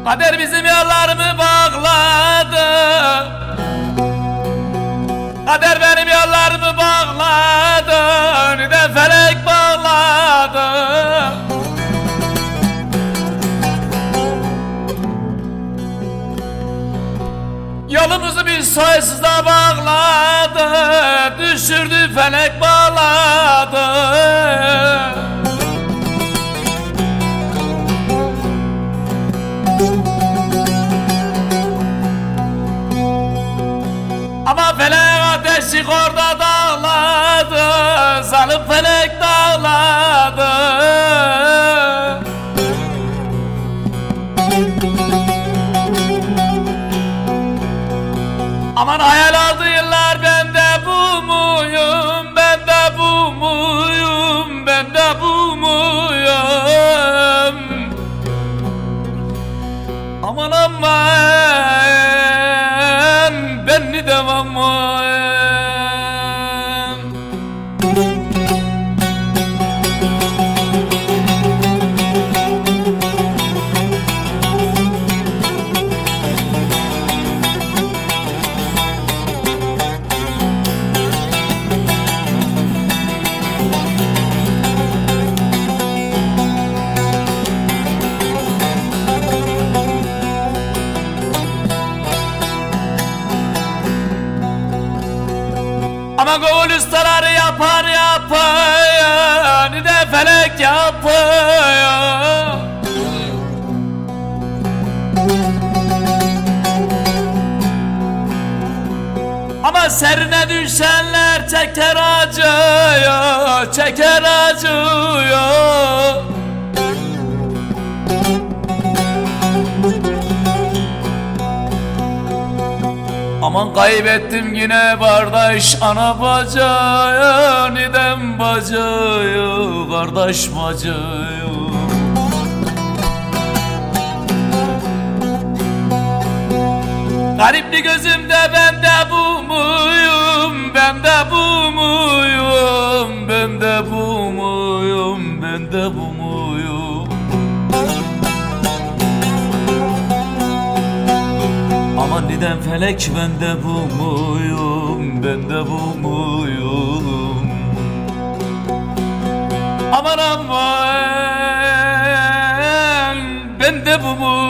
Kader bizim yollarımı bağladı. Kader benim yollarımı bağladı. Neden felek bağladı. Yolumuzu bir soysuzda bağladı. Düşürdü felek bağladı. Ama felek ateşi orada dağladı. Zalim felek dağladı. Aman hayal aldı yıllar, ben de bu muyum, ben de bu muyum, ben de bu muyum? Aman aman, ben ne demem muyum? Ama gavul ustaları yapar yapar, ne de felek yapıyor. Ama serine düşenler çeker acıyor, çeker acıyor. Aman kaybettim yine kardeş ana bacayı, neden bacayı, kardeş bacayı. Garipli gözümde, ben de bu muyum, ben de bu muyum, ben de bu muyum, ben de bu muyum? Aman neden felek, ben de bu muyum, ben de bu muyum? Aman aman, ben de bu muyum?